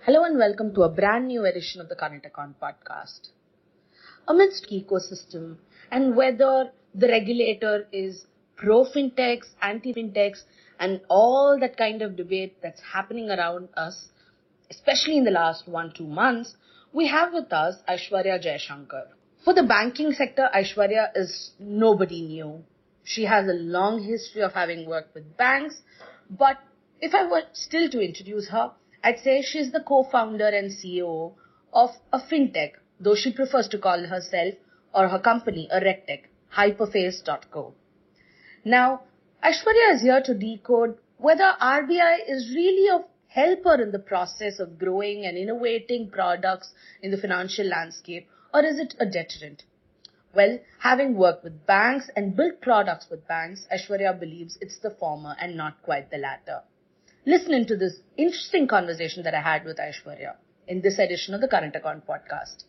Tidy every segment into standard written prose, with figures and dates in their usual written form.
Hello and welcome to a brand new edition of the Current Account Podcast. Amidst ecosystem and whether the regulator is pro fintechs, anti fintechs, and all that kind of debate that's happening around us, especially in the last 1-2 months, we have with us Aishwarya Jaishankar. For the banking sector, Aishwarya is nobody new. She has a long history of having worked with banks, but if I were still to introduce her, I'd say she's the co-founder and CEO of a fintech, though she prefers to call herself or her company a regtech, Hyperface.co. Now, Aishwarya is here to decode whether RBI is really a helper in the process of growing and innovating products in the financial landscape, or is it a deterrent? Well, having worked with banks and built products with banks, Aishwarya believes it's the former and not quite the latter. Listen into this interesting conversation that I had with Aishwarya in this edition of the Current Account Podcast.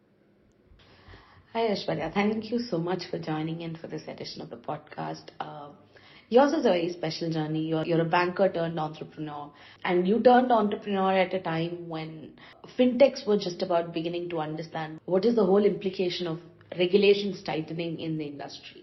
Hi Aishwarya, thank you so much for joining in for this edition of the podcast. Yours is a very special journey. You're a banker turned entrepreneur, and you turned entrepreneur at a time when fintechs were just about beginning to understand what is the whole implication of regulations tightening in the industry.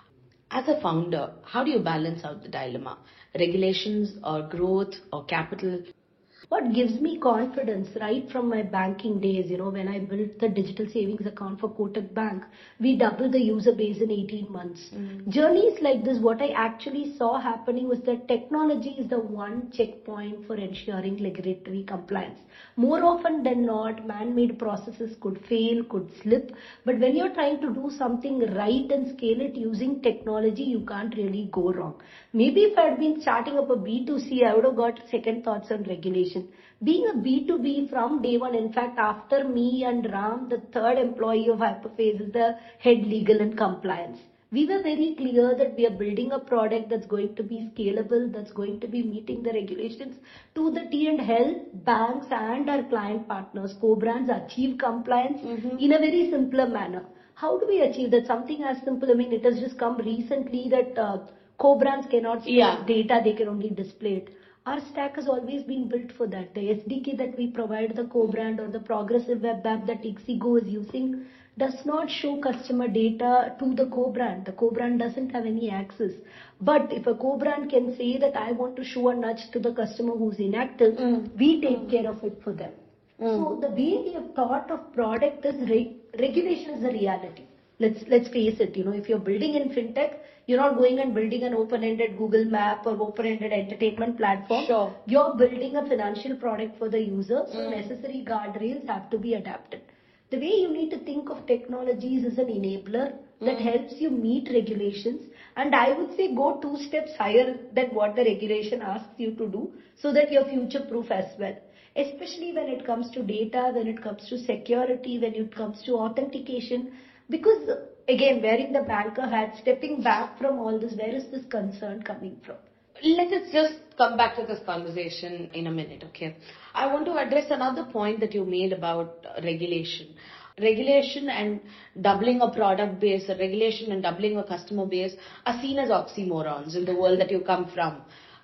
As a founder, how do you balance out the dilemma? Regulations or growth or capital? What gives me confidence right from my banking days, when I built the digital savings account for Kotak Bank, we doubled the user base in 18 months. Journeys like this, what I actually saw happening was that technology is the one checkpoint for ensuring regulatory compliance. More often than not, man-made processes could fail, could slip, but when you're trying to do something right and scale it using technology, you can't really go wrong. Maybe if I had been starting up a B2C, I would have got second thoughts on regulation. Being a B2B from day one, in fact, after me and Ram, the third employee of Hyperface is the head legal and compliance. We were very clear that we are building a product that's going to be scalable, that's going to be meeting the regulations to the T and help banks and our client partners, co-brands achieve compliance in a very simpler manner. How do we achieve that? Something as simple, it has just come recently that co-brands cannot store data, they can only display it. Our stack has always been built for that. The SDK that we provide the co-brand or the progressive web app that Ixigo is using does not show customer data to the co-brand. The co-brand doesn't have any access. But if a co-brand can say that I want to show a nudge to the customer who's inactive, we take care of it for them. So the way we have thought of product is regulation is a reality. Let's face it, if you're building in fintech, you're not going and building an open-ended Google map or open-ended entertainment platform. Sure. You're building a financial product for the user, so necessary guardrails have to be adapted. The way you need to think of technologies is an enabler that helps you meet regulations, and I would say go 2 steps higher than what the regulation asks you to do so that you're future-proof as well. Especially when it comes to data, when it comes to security, when it comes to authentication. Because again, wearing the banker hat, stepping back from all this, where is this concern coming from? Let us just come back to this conversation in a minute, okay? I want to address another point that you made about regulation. Regulation and doubling a product base, or regulation and doubling a customer base are seen as oxymorons in the world that you come from.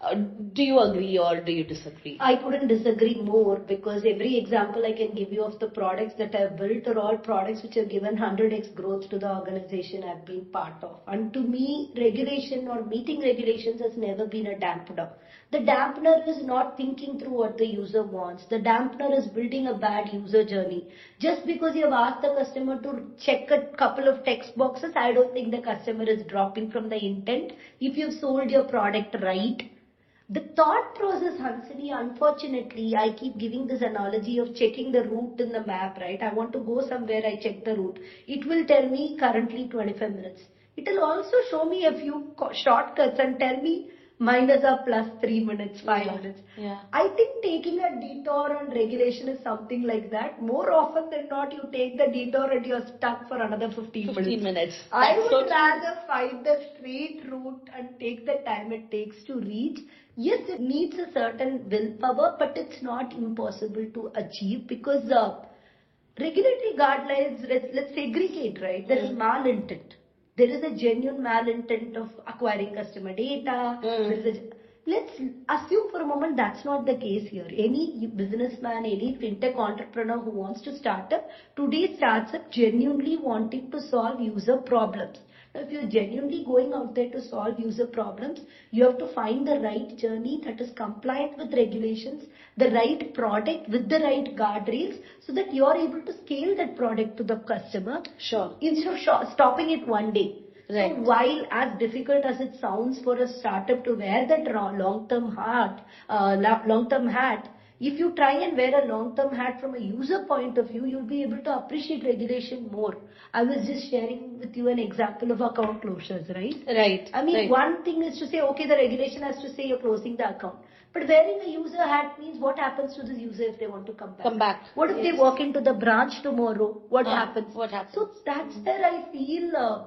Do you agree or do you disagree? I couldn't disagree more, because every example I can give you of the products that I've built are all products which have given 100x growth to the organization I've been part of. And to me, regulation or meeting regulations has never been a dampener. The dampener is not thinking through what the user wants. The dampener is building a bad user journey. Just because you have asked the customer to check a couple of text boxes, I don't think the customer is dropping from the intent. If you've sold your product right, the thought process, Hansini, unfortunately, I keep giving this analogy of checking the route in the map, right? I want to go somewhere, I check the route. It will tell me currently 25 minutes. It will also show me a few shortcuts and tell me minus or plus 3 minutes, 5 minutes. Yeah. I think taking a detour on regulation is something like that. More often than not, you take the detour and you're stuck for another 15 minutes. I would rather find the straight route and take the time it takes to reach. Yes, it needs a certain willpower, but it's not impossible to achieve, because regulatory guidelines, let's segregate, right? There is malintent. There is a genuine malintent of acquiring customer data. Let's assume for a moment that's not the case here. Any businessman, any fintech entrepreneur who wants to start up, today starts up genuinely wanting to solve user problems. Now, if you're genuinely going out there to solve user problems, you have to find the right journey that is compliant with regulations, the right product with the right guardrails, so that you're able to scale that product to the customer. Sure. Instead of stopping it one day. Right. So while as difficult as it sounds for a startup to wear that long-term hat, if you try and wear a long-term hat from a user point of view, you'll be able to appreciate regulation more. I was just sharing with you an example of account closures, right? Right. I mean, right. one thing is to say, okay, the regulation has to say you're closing the account. But wearing a user hat means what happens to this user if they want to come back? Come back. What if they walk into the branch tomorrow? What happens? What happens? So that's where I feel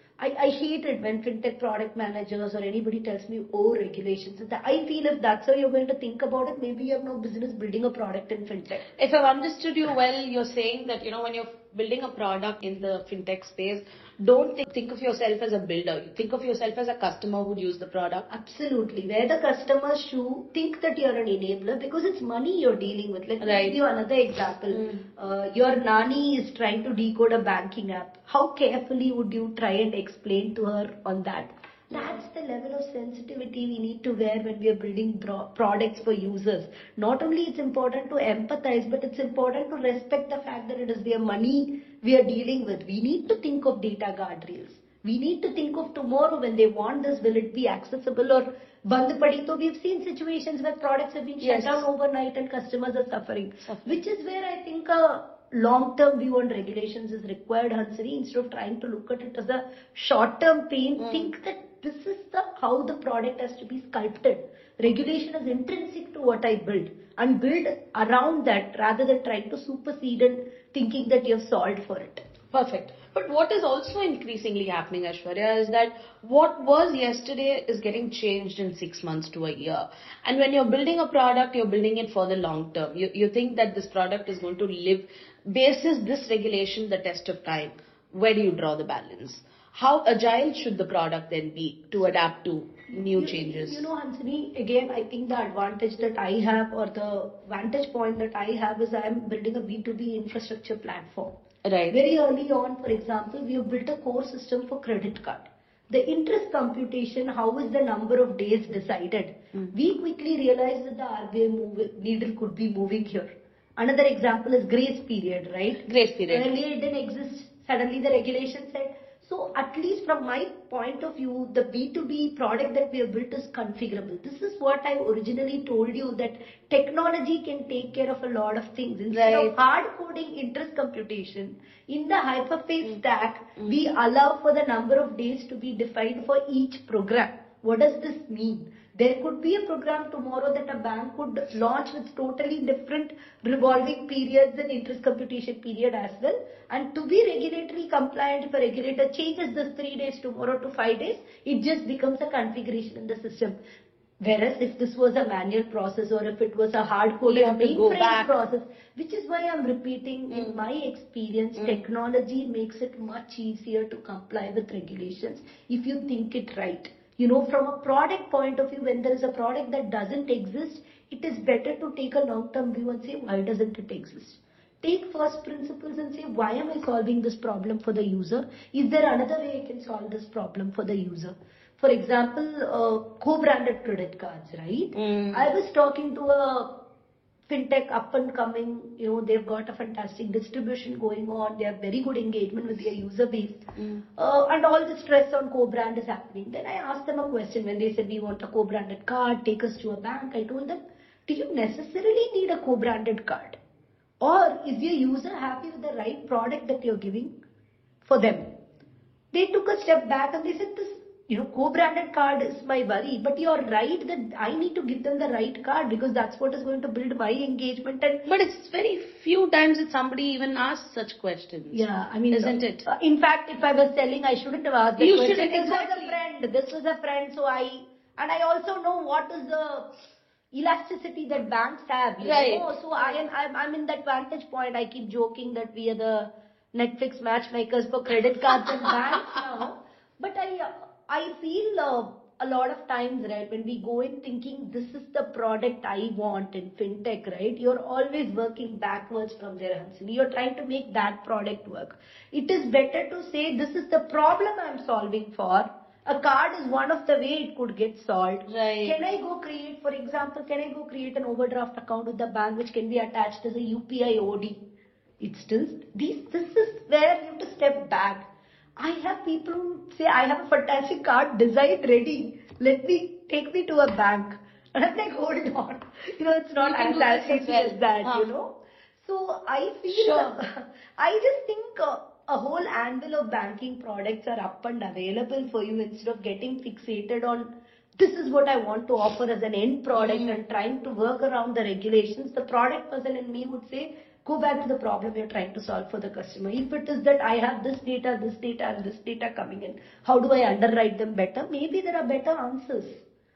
I hate it when fintech product managers or anybody tells me, oh, regulations. I feel if that's how you're going to think about it, maybe you have no business building a product in fintech. If I've understood you well, you're saying that, when you're building a product in the fintech space, don't think of yourself as a builder. Think of yourself as a customer who'd use the product. Absolutely. Wear the customer's shoe, think that you're an enabler because it's money you're dealing with. Let me give you another example. Your nani is trying to decode a banking app. How carefully would you try and explain to her on that? That's the level of sensitivity we need to wear when we are building products for users. Not only it's important to empathize, but it's important to respect the fact that it is their money we are dealing with. We need to think of data guardrails. We need to think of tomorrow when they want this, will it be accessible or band padi? So we've seen situations where products have been shut down overnight and customers are suffering. Which is where I think a long-term view on regulations is required, Hansini. Instead of trying to look at it as a short-term pain, think that this is how the product has to be sculpted. Regulation is intrinsic to what I build and build around that rather than trying to supersede and thinking that you have solved for it. Perfect. But what is also increasingly happening, Aishwarya, is that what was yesterday is getting changed in 6 months to a year. And when you're building a product, you're building it for the long term. You think that this product is going to live basis this regulation, the test of time. Where do you draw the balance? How agile should the product then be to adapt to new changes? Hansini, again, I think the advantage that I have or the vantage point that I have is I am building a B2B infrastructure platform. Right. Very early on, for example, we have built a core system for credit card. The interest computation, how is the number of days decided? We quickly realized that the RBI needle could be moving here. Another example is grace period, right? Grace period. Earlier it didn't exist. Suddenly the regulation said. So at least from my point of view, the B2B product that we have built is configurable. This is what I originally told you, that technology can take care of a lot of things. Instead of hard coding interest computation, in the Hyperface stack, we allow for the number of days to be defined for each program. What does this mean? There could be a program tomorrow that a bank could launch with totally different revolving periods and interest computation period as well. And to be regulatory compliant, if a regulator changes this 3 days tomorrow to 5 days, it just becomes a configuration in the system. Whereas if this was a manual process or if it was a hard-coded mainframe process, which is why I'm repeating, in my experience, technology makes it much easier to comply with regulations if you think it right. From a product point of view, when there is a product that doesn't exist, it is better to take a long-term view and say, why doesn't it exist? Take first principles and say, why am I solving this problem for the user? Is there another way I can solve this problem for the user? For example, co-branded credit cards, right? I was talking to a fintech up and coming, they've got a fantastic distribution going on. They have very good engagement with their user base. And all the stress on co-brand is happening. Then I asked them a question when they said, we want a co-branded card, take us to a bank. I told them, do you necessarily need a co-branded card? Or is your user happy with the right product that you're giving for them? They took a step back and they said, this co-branded card is my worry, but you're right that I need to give them the right card because that's what is going to build my engagement. But it's very few times that somebody even asks such questions. Yeah, I mean, isn't it? In fact, if I was selling, I shouldn't have asked the you question. Shouldn't, exactly. This was a friend, so I also know what is the elasticity that banks have. Right. So I'm in that vantage point. I keep joking that we are the Netflix matchmakers for credit cards and banks now. But I feel a lot of times, right, when we go in thinking this is the product I want in fintech, right, you're always working backwards from there, Hansini. You're trying to make that product work. It is better to say this is the problem I'm solving for. A card is one of the way it could get solved. Right. Can I go create, for example, can I go create an overdraft account with the bank which can be attached as a UPI OD? It's still, this is where you have to step back. I have people who say, I have a fantastic card designed ready. Take me to a bank. And I'm like, hold on. It's not as easy as that, So I feel, Sure. I just think a whole anvil of banking products are up and available for you instead of getting fixated on this is what I want to offer as an end product and trying to work around the regulations. The product person in me would say, go back to the problem you're trying to solve for the customer. If it is that I have this data, and this data coming in, how do I underwrite them better? Maybe there are better answers.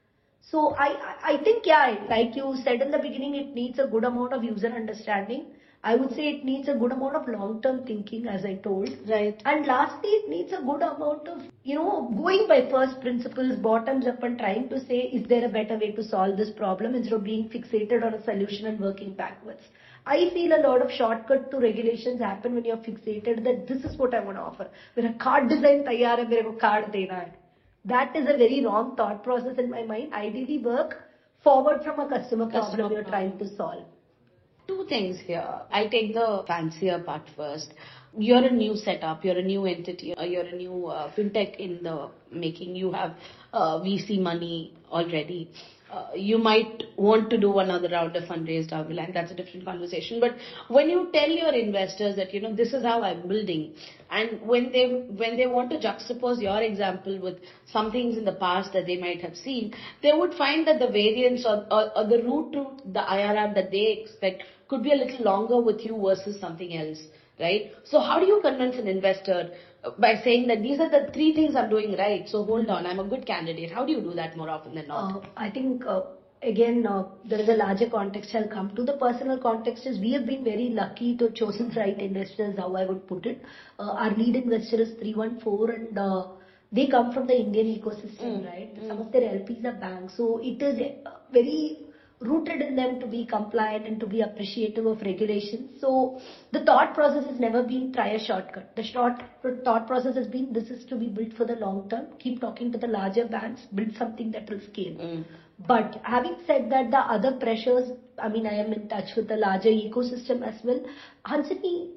So I think, like you said in the beginning, it needs a good amount of user understanding. I would say it needs a good amount of long-term thinking, as I told. Right. And lastly, it needs a good amount of, going by first principles, bottoms up and trying to say, is there a better way to solve this problem instead of being fixated on a solution and working backwards. I feel a lot of shortcut to regulations happen when you're fixated that this is what I want to offer. When a card design taiyar hai, mere ko card dena hai. That is a very wrong thought process in my mind. Ideally work forward from a customer problem you're trying to solve. Two things here. I take the fancier part first. You're a new setup, you're a new entity, you're a new fintech in the making. You have VC money already. You might want to do another round of fundraise down the line. That's a different conversation. But when you tell your investors that, this is how I'm building, and when they want to juxtapose your example with some things in the past that they might have seen, they would find that the variance or the route to the IRR that they expect could be a little longer with you versus something else, right? So how do you convince an investor by saying that these are the three things I'm doing right, so hold on, I'm a good candidate? How do you do that more often than not? I think, again, there is a larger context I'll come to. The personal context is we have been very lucky to have chosen the right investors, how I would put it. Our lead investor is 314 and they come from the Indian ecosystem, right? Some of their LPs are banks. So it is very rooted in them to be compliant and to be appreciative of regulations. So the thought process has never been try a shortcut. The thought process has been this is to be built for the long term. Keep talking to the larger banks, build something that will scale. But having said that, the other pressures, I am in touch with the larger ecosystem as well. Hansini,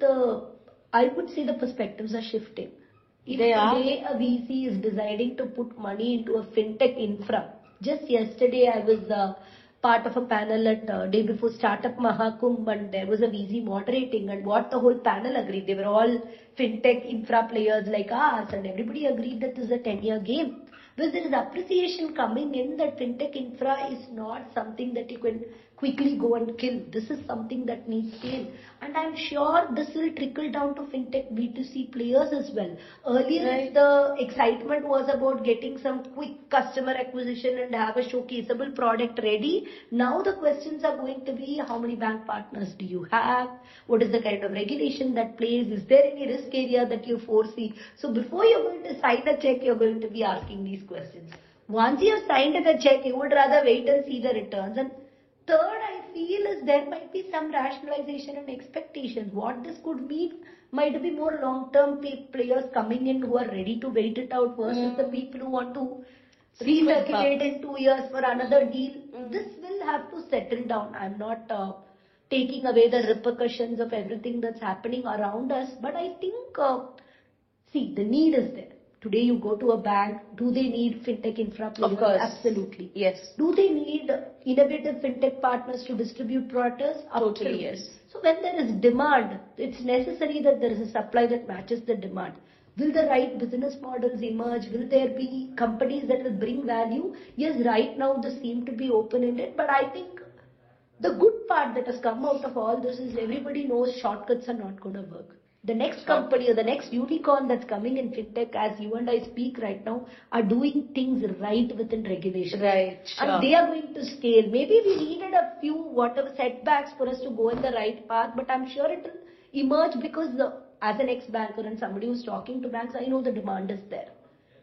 I would say the perspectives are shifting. If today a VC is deciding to put money into a fintech infra, just yesterday I was part of a panel at day before Startup Mahakumbh, and there was a VC moderating, and what the whole panel agreed, they were all fintech infra players like us, and everybody agreed that this is a 10-year game. Because there is appreciation coming in that fintech infra is not something that you can quickly go and kill. This is something that needs scale. And I'm sure this will trickle down to fintech B2C players as well. Earlier, the excitement was about getting some quick customer acquisition and have a showcaseable product ready. Now the questions are going to be, how many bank partners do you have? What is the kind of regulation that plays? Is there any risk area that you foresee? So before you're going to sign a check, you're going to be asking these questions. Once you've signed the check, you would rather wait and see the returns. And third, I feel is there might be some rationalization and expectations. What this could mean might be more long-term players coming in who are ready to wait it out versus the people who want to recirculate in 2 years for another deal. This will have to settle down. I'm not taking away the repercussions of everything that's happening around us, but I think, the need is there. Today you go to a bank, do they need fintech infra players? Of course. Absolutely. Yes. Do they need innovative fintech partners to distribute products? Totally, yes. So when there is demand, it's necessary that there is a supply that matches the demand. Will the right business models emerge? Will there be companies that will bring value? Yes, right now they seem to be open-ended, but I think the good part that has come out of all this is everybody knows shortcuts are not going to work. The next company or the next unicorn that's coming in fintech, as you and I speak right now, are doing things right within regulation. Right. Sure. And they are going to scale. Maybe we needed a few whatever setbacks for us to go in the right path, but I'm sure it will emerge because as an ex-banker and somebody who's talking to banks, I know the demand is there.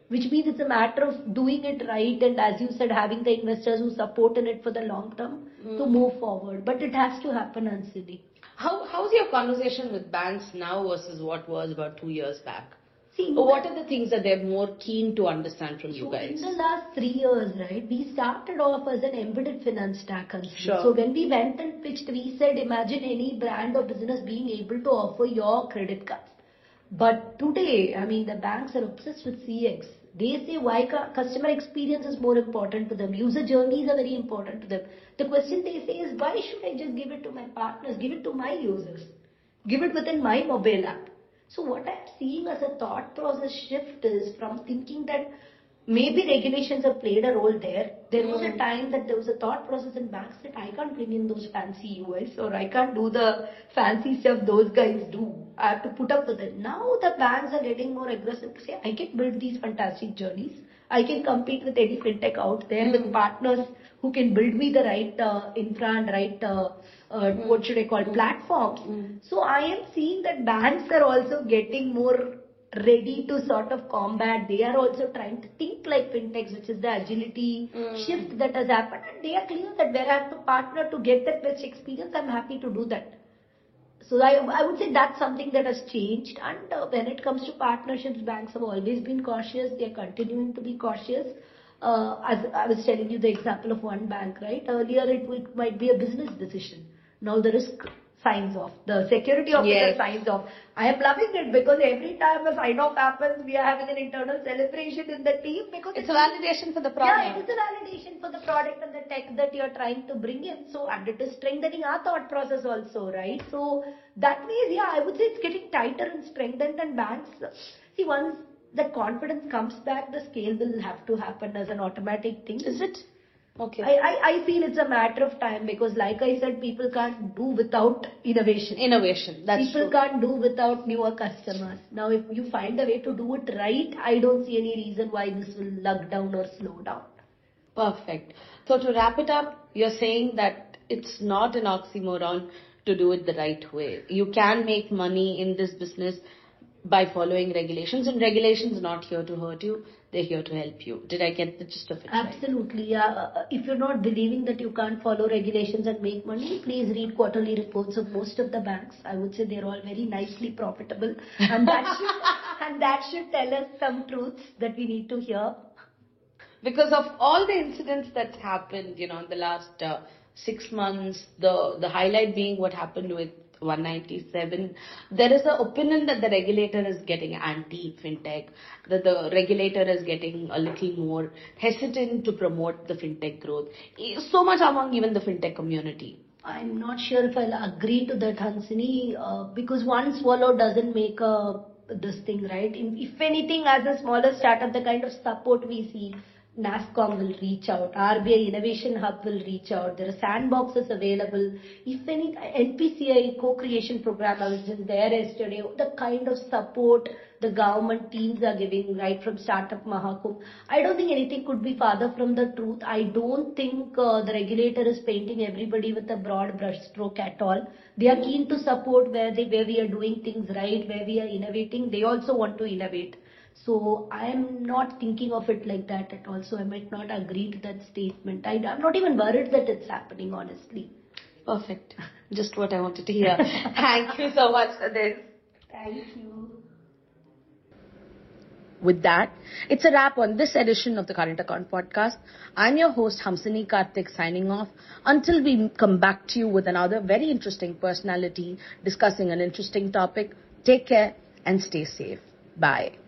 which means it's a matter of doing it right and, as you said, having the investors who support in it for the long term to move forward. But it has to happen, Hansini. How's your conversation with banks now versus what was about 2 years back? See, Or what are the things that they're more keen to understand from you so guys? in the last 3 years, right, we started off as an embedded finance stack. Sure. So when we went and pitched, we said, imagine any brand or business being able to offer your credit cards. But today, I mean, the banks are obsessed with CX. They say why customer experience is more important to them. User journeys are very important to them. The question they say is, why should I just give it to my partners? Give it to my users. Give it within my mobile app. So what I'm seeing as a thought process shift is from thinking that maybe regulations have played a role there. There was a time that there was a thought process in banks that I can't bring in those fancy UIs or I can't do the fancy stuff those guys do. I have to put up with it. Now the banks are getting more aggressive to say, I can build these fantastic journeys. I can compete with any fintech out there with partners who can build me the right infra and right, what should I call, platforms. So I am seeing that banks are also getting more ready to sort of combat. They are also trying to think like fintechs, which is the agility shift that has happened. And they are clear that where I have to partner to get that best experience, I'm happy to do that. So I would say that's something that has changed. And when it comes to partnerships, banks have always been cautious. They are continuing to be cautious. As I was telling you the example of one bank, right? Earlier it might be a business decision. Now the risk signs off. The security officer signs off. I am loving it because every time a sign off happens, we are having an internal celebration in the team because It's a validation for the product. Yeah, it is a validation for the product and the tech that you are trying to bring in. So, and it is strengthening our thought process also, right? So, that means, yeah, I would say it's getting tighter and strengthened, and banks, see, once that confidence comes back, the scale will have to happen as an automatic thing. Is it? Okay. I feel it's a matter of time because, like I said, people can't do without innovation. That's people true. can't do without newer customers. Now, if you find a way to do it right, I don't see any reason why this will lug down or slow down. Perfect. So to wrap it up, you're saying that it's not an oxymoron to do it the right way. You can make money in this business by following regulations, and regulations are not here to hurt you, they're here to help you. Did I get the gist of it? Absolutely, yeah. If you're not believing that you can't follow regulations and make money, please read quarterly reports of most of the banks. I would say they're all very nicely profitable, and that should tell us some truths that we need to hear. Because of all the incidents that's happened, in the last 6 months, the highlight being what happened with 197, there is an opinion that the regulator is getting anti-fintech, that the regulator is getting a little more hesitant to promote the fintech growth, so much among even the fintech community. I'm not sure if I'll agree to that, Hansini, because one swallow doesn't make this thing, right? If anything, as a smaller startup, the kind of support we see, NASSCOM will reach out, RBI Innovation Hub will reach out, there are sandboxes available. If any, NPCI co-creation program, I was just there yesterday, the kind of support the government teams are giving right from Startup Mahakumbh, I don't think anything could be farther from the truth. I don't think the regulator is painting everybody with a broad brush stroke at all. They are keen to support where we are doing things right, where we are innovating. They also want to innovate. So I am not thinking of it like that at all. So I might not agree to that statement. I'm not even worried that it's happening, honestly. Perfect. Just what I wanted to hear. Thank you so much for this. Thank you. With that, it's a wrap on this edition of the Current Account Podcast. I'm your host, Hamsini Karthik, signing off. Until we come back to you with another very interesting personality discussing an interesting topic, take care and stay safe. Bye.